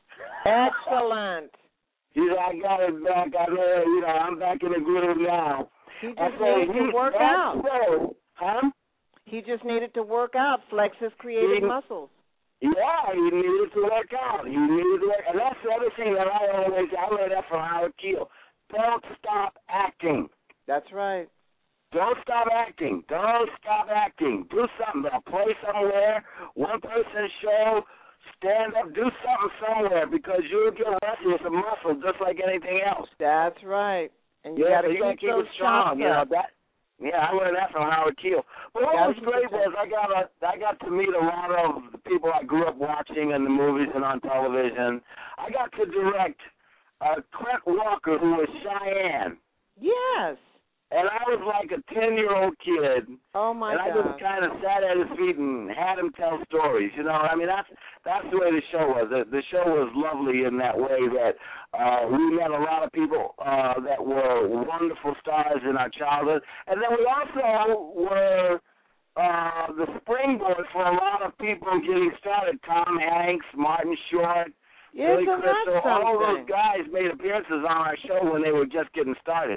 Excellent. He said, "I got it back. I know, you know, I'm back in the groove now." He just needed to work out. So, huh? He just needed to work out, flex his creative he, muscles. Yeah, he needed to work out. He needed to work, and that's the other thing that I always, I learned that from Howard Keel. Don't stop acting. That's right. Don't stop acting. Don't stop acting. Do something. Play somewhere. One person show. Stand up. Do something somewhere because you'll get rusty. It's a muscle just like anything else. That's right. And you yeah, got to keep, keep those it strong. You know that. Yeah, I learned that from Howard Keel. But what was great was I got a, I got to meet a lot of the people I grew up watching in the movies and on television. I got to direct uh, Clint Walker, who was Cheyenne. Yes. And I was like a ten-year-old kid. Oh, my and God. And I just kind of sat at his feet and had him tell stories. You know, I mean, that's that's the way the show was. The, the show was lovely in that way that uh, we met a lot of people uh, that were wonderful stars in our childhood. And then we also were uh, the springboard for a lot of people getting started. Tom Hanks, Martin Short, yes, Billy so Crystal, all those guys made appearances on our show when they were just getting started.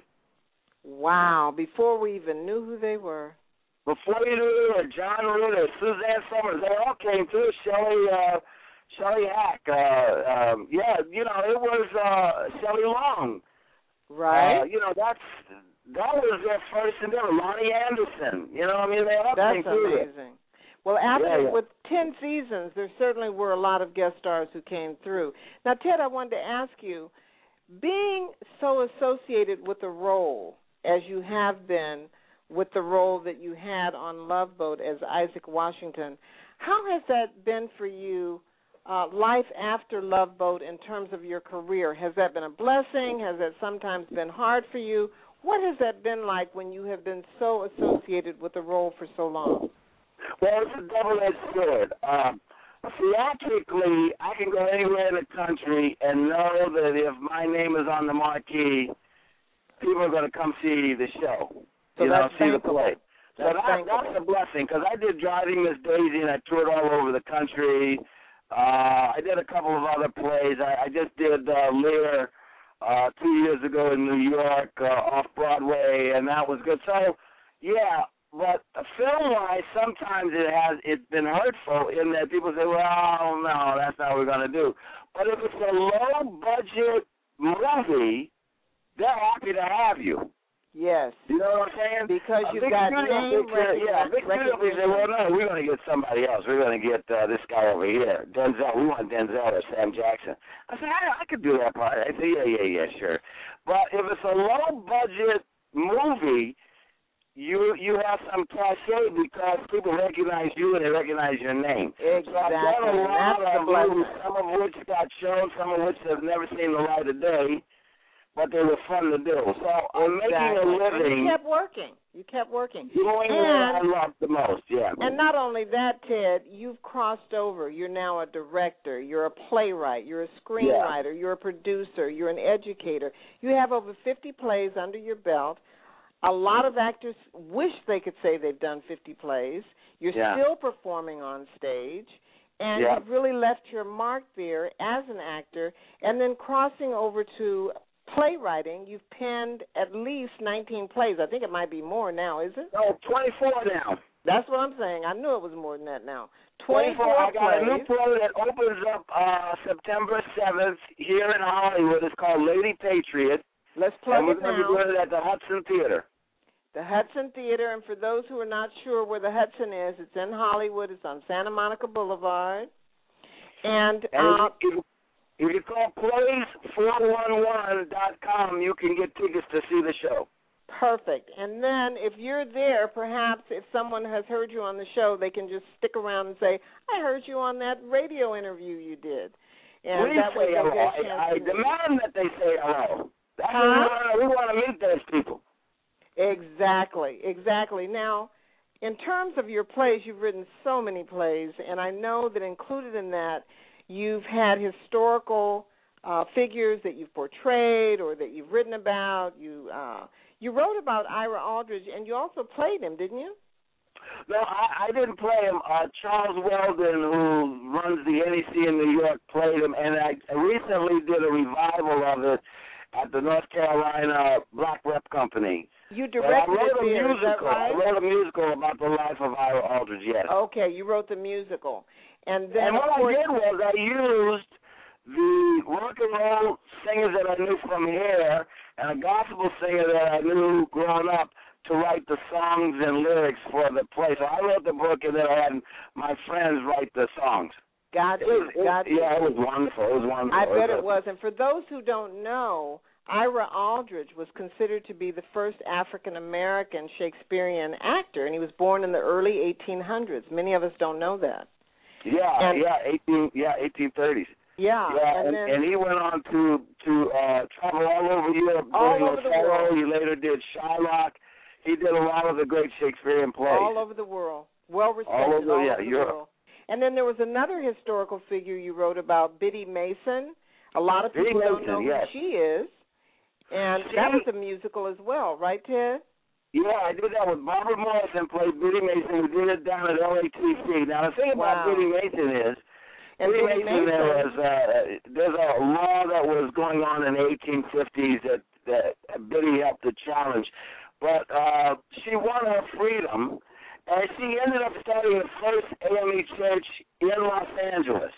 Wow, before we even knew who they were. Before you knew who, John Ritter, Suzanne Summers, they all came through. Shelley, uh, Shelley Hack, uh, um, yeah, you know, it was uh, Shelley Long. Right. Uh, you know, that's that was their first endeavor. Lonnie Anderson, you know, I mean, they all that's came through. That's amazing. Well, after yeah, yeah. with ten seasons, there certainly were a lot of guest stars who came through. Now, Ted, I wanted to ask you, being so associated with a role as you have been with the role that you had on Love Boat as Isaac Washington, how has that been for you, uh, life after Love Boat, in terms of your career? Has that been a blessing? Has that sometimes been hard for you? What has that been like when you have been so associated with the role for so long? Well, it's a double-edged sword. Um, theatrically, I can go anywhere in the country and know that if my name is on the marquee, people are going to come see the show, so you know, see the thankful. play. So that's, that, that's a blessing because I did Driving Miss Daisy and I toured all over the country. Uh, I did a couple of other plays. I, I just did uh, Lear uh, two years ago in New York uh, off Broadway, and that was good. So, yeah, but film-wise, sometimes it has it's been hurtful in that people say, well, no, that's not what we're going to do. But if it's a low-budget movie, they're happy to have you. Yes. You know what I'm saying? Because a you've big got studio, name big, uh, Yeah, big studio people say, well, no, we're going to get somebody else. We're going to get uh, this guy over here, Denzel. We want Denzel or Sam Jackson. I said, I, I could do that part. I said, yeah, yeah, yeah, sure. But if it's a low-budget movie, you you have some cachet because people recognize you and they recognize your name. Exactly. So I've done a lot That's of the blessing. movies, some of which got shown, some of which have never seen the light of day, but they were fun to do. So I'm Exactly. making a living. And you kept working. You kept working. Doing what I love the most, yeah. And not only that, Ted, you've crossed over. You're now a director. You're a playwright. You're a screenwriter. Yeah. You're a producer. You're an educator. You have over fifty plays under your belt. A lot of actors wish they could say they've done fifty plays. You're Yeah. still performing on stage. And Yeah. you've really left your mark there as an actor. And then crossing over to playwriting, you've penned at least nineteen plays. I think it might be more now, is it? No, twenty-four now. That's what I'm saying. I knew it was more than that now. twenty-four. twenty-four I got plays. a new play that opens up uh, September seventh here in Hollywood. It's called Lady Patriot. Let's plug and we're it going to be now. doing it at the Hudson Theater. The Hudson Theater, and for those who are not sure where the Hudson is, it's in Hollywood. It's on Santa Monica Boulevard. And, And uh, if, you, if you call plays four one one dot com, you can get tickets to see the show. perfect. And then if you're there, perhaps if someone has heard you on the show, they can just stick around and say, I heard you on that radio interview you did. And Please that way say they'll hello. get a chance I, I to meet you. demand that they say hello. That's Huh? what we want. We want to meet those people. Exactly, exactly. Now, in terms of your plays, you've written so many plays, and I know that included in that you've had historical uh, figures that you've portrayed or that you've written about. You uh, you wrote about Ira Aldridge, and you also played him, didn't you? No, I, I didn't play him. Uh, Charles Weldon, who runs the N E C in New York, played him, and I recently did a revival of it at the North Carolina Black Rep Company. You But I directed wrote it a there, is that musical. right? I wrote a musical about the life of Ira Aldridge, yes. Okay, you wrote the musical. And then, And what of course, I did was I used the rock and roll singers that I knew from here and a gospel singer that I knew growing up to write the songs and lyrics for the play. So I wrote the book, and then I had my friends write the songs. God, It was, it, God, yeah, it was wonderful. It was wonderful. I bet was it was. And for those who don't know, Ira Aldridge was considered to be the first African-American Shakespearean actor, and he was born in the early eighteen hundreds. Many of us don't know that. Yeah, and, yeah, eighteen, yeah, eighteen thirties. Yeah, yeah, and, and, then, and he went on to to uh, travel all over Europe all doing over the Othello. world. He later did Shylock. He did a lot of the great Shakespearean plays. all over the world, well respected All all over, over, yeah, the Europe. world. And then there was another historical figure you wrote about, Biddy Mason. A lot of people Biddy don't Mason, know who yes. she is, and She- that was a musical as well, right, Ted? Yeah, I did that with Barbara Morrison, played Biddy Mason. We did it down at L A T C. Now, the thing about Wow. Biddy Mason is, And Biddy Biddy Mason, Mason, there was, uh, there's a law that was going on in the eighteen fifties that, that Biddy helped to challenge. But uh, she won her freedom, and she ended up starting the first A M E church in Los Angeles.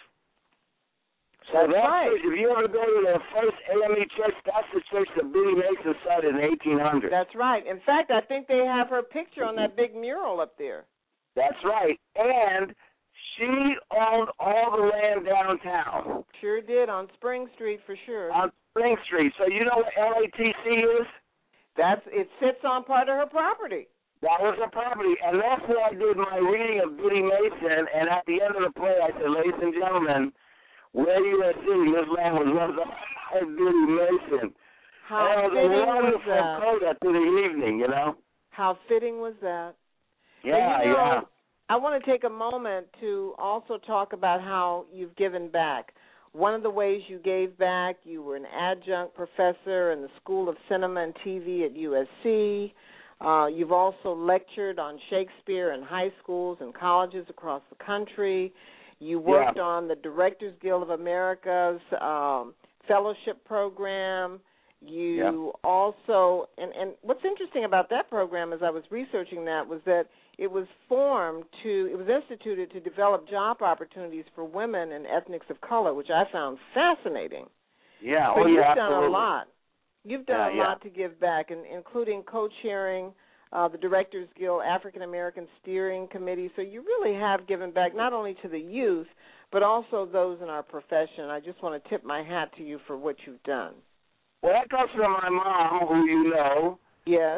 So That's that right. church, if you ever go to the first A M E church, that's the church that Biddy Mason started in eighteen hundred. That's right. In fact, I think they have her picture on that big mural up there. That's right. And she owned all the land downtown Sure did, on Spring Street for sure. on Spring Street. So you know what L A T C is? That's it sits on part of her property. That was her property. And that's where I did my reading of Biddy Mason. And at the end of the play, I said, ladies and gentlemen, where you are sitting, this land was once by Biddy Mason. How and it was a fitting was wonderful that? coda to the evening, you know? How fitting was that? Yeah, And you know, yeah. I want to take a moment to also talk about how you've given back. One of the ways you gave back, you were an adjunct professor in the School of Cinema and T V at U S C. Uh, you've also lectured on Shakespeare in high schools and colleges across the country. You worked Yeah. on the Directors Guild of America's um, fellowship program. You Yeah. also, and, and what's interesting about that program as I was researching that was that it was formed to, it was instituted to develop job opportunities for women and ethnics of color, which I found fascinating. Yeah, So oh, you've yeah, done absolutely. a lot. You've done Yeah, a yeah. lot to give back, and including co-chairing uh, the Directors Guild African American Steering Committee. So you really have given back not only to the youth, but also those in our profession. I just want to tip my hat to you for what you've done. Well, that comes from my mom, who you know. Yes.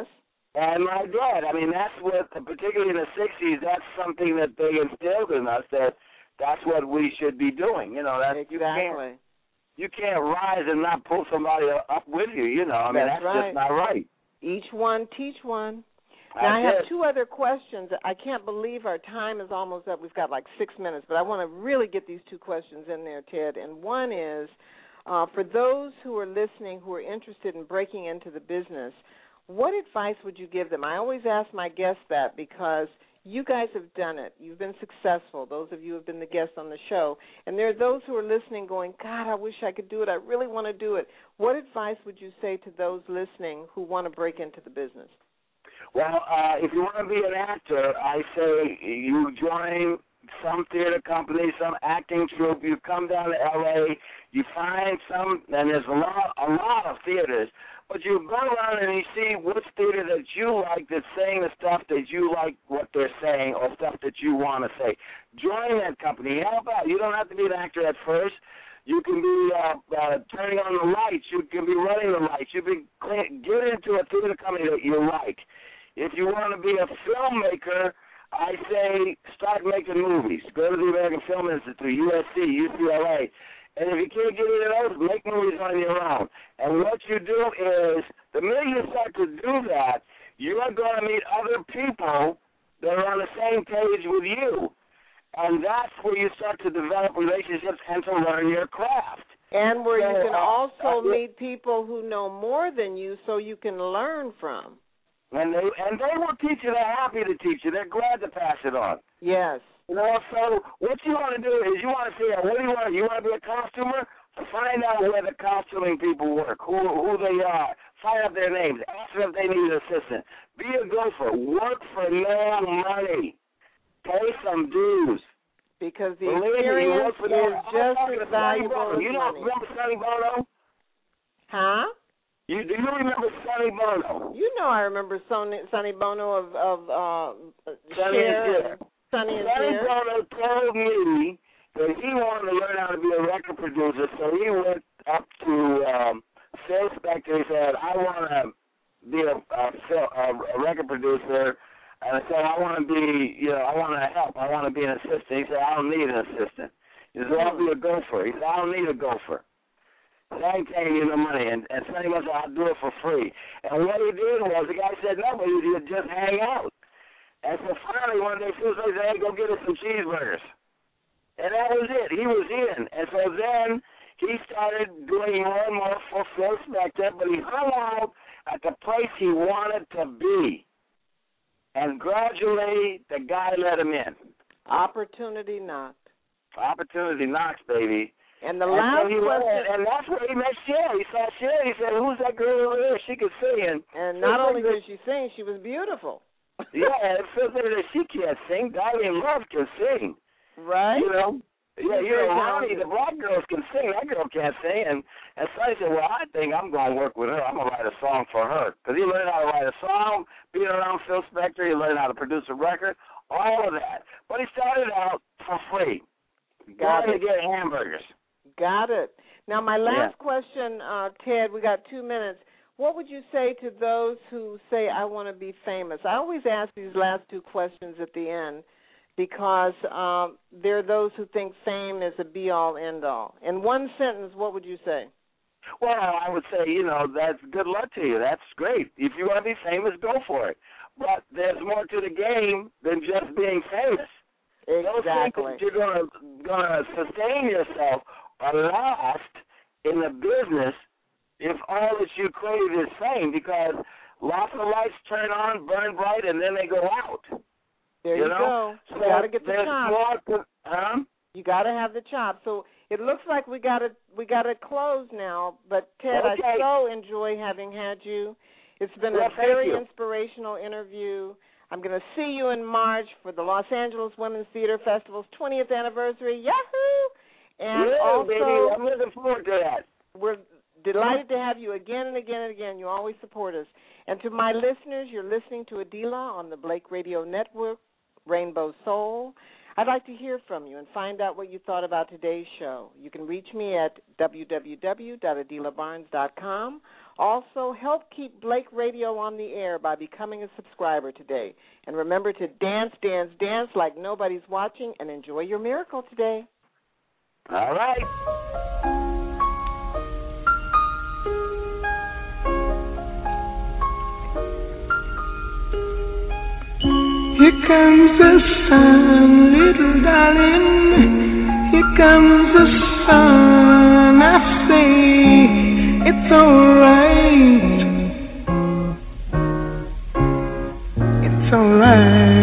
and my dad. I mean, that's what, particularly in the sixties, that's something that they instilled in us, that that's what we should be doing. You know, that exactly. you can't, you can't rise and not pull somebody up with you, you know. I mean, that's, that's right. just not right. Each one teach one. That's now, I have it. two other questions. I can't believe our time is almost up. We've got like six minutes, but I want to really get these two questions in there, Ted. And one is, uh, for those who are listening who are interested in breaking into the business, what advice would you give them? I always ask my guests that because you guys have done it. You've been successful, those of you who have been the guests on the show. And there are those who are listening going, God, I wish I could do it. I really want to do it. What advice would you say to those listening who want to break into the business? Well, uh, if you want to be an actor, I say you join some theater company, some acting troupe. You come down to L A, you find some, and there's a lot, a lot of theaters, but you go around and you see which theater that you like that's saying the stuff that you like what they're saying or stuff that you want to say. Join that company. Help out. You don't have to be an actor at first. You can be uh, uh, turning on the lights. You can be running the lights. You can get into a theater company that you like. If you want to be a filmmaker, I say start making movies. Go to the American Film Institute, U S C, U C L A. And if you can't get into those, make movies on your own. And what you do is, the minute you start to do that, you are going to meet other people that are on the same page with you. And that's where you start to develop relationships and to learn your craft. And where so, you can uh, also uh, meet people who know more than you so you can learn from. And they and they will teach you. They're happy to teach you. They're glad to pass it on. Yes. You know, so what you want to do is you want to see, what do you want? You want to be a costumer? Find out where the costuming people work, who who they are. Find out their names. Ask them if they need an assistant. Be a gopher. Work for no money. Pay some dues. Because the Believe experience me, is just as valuable as you money. You remember Sonny Bono? Huh? You, do you remember Sonny Bono? You know I remember Sonny, Sonny Bono of, of uh, Sonny Cher. and Sonny and Sonny Cher. Bono told me that he wanted to learn how to be a record producer, so he went up to um, Phil Spector. He said, I want to be a, a, a, a record producer. And I said, I want to be, you know, I want to help. I want to be an assistant. He said, I don't need an assistant. He said, I'll be a gopher. He said, I don't need a gopher. I ain't paying you no money. And, and Sonny said, I'll do it for free. And what he did was, the guy said, no, but he would just hang out. And so finally, one day, Phil said, hey, go get us some cheeseburgers. And that was it. He was in. And so then he started doing more and more for Phil Spector, but he hung out at the place he wanted to be. And gradually, the guy let him in. Opportunity knocked. Opportunity knocks, baby. And the and last so question, went, and that's where he met Cher. He saw Cher. He said, "Who's that girl over there? She could sing." And not only did she sing, she was beautiful. Yeah, and Phil said that she can't sing. Diane Love can sing. Right. You know. Yeah, She's you know, very Ronnie, talented. the black girls can sing. That girl can't sing. And and Sonny said, "Well, I think I'm going to work with her. I'm going to write a song for her." Because he learned how to write a song, being around Phil Spector. He learned how to produce a record, all of that. But he started out for free. Got going it. to get hamburgers. Got it. Now, my last Yeah. question, uh, Ted, we got two minutes. What would you say to those who say, I want to be famous? I always ask these last two questions at the end because um, there are those who think fame is a be-all, end-all. In one sentence, what would you say? Well, I would say, you know, that's good luck to you. That's great. If you want to be famous, go for it. But there's more to the game than just being famous. Don't think Exactly. that you're going to going to sustain yourself or last in the business if all that you crave is fame, because lots of lights turn on, burn bright, and then they go out. There you you know? go. So You got to get the there's chops. more to, huh? You got to have the chops. So it looks like we got to we got to close now. But Ted, Okay. I so enjoy having had you. It's been Well, a thank very you. inspirational interview. I'm going to see you in March for the Los Angeles Women's Theater Festival's twentieth anniversary. Yahoo! And yeah, also, baby, I'm looking forward to that. we're delighted to have you again and again and again. You always support us. And to my listeners, you're listening to Adila on the Blake Radio Network, Rainbow Soul. I'd like to hear from you and find out what you thought about today's show. You can reach me at w w w dot adila barnes dot com Also, help keep Blake Radio on the air by becoming a subscriber today. And remember to dance, dance, dance like nobody's watching, and enjoy your miracle today. All right. Here comes the sun, little darling. Here comes the sun. I say it's alright. It's alright.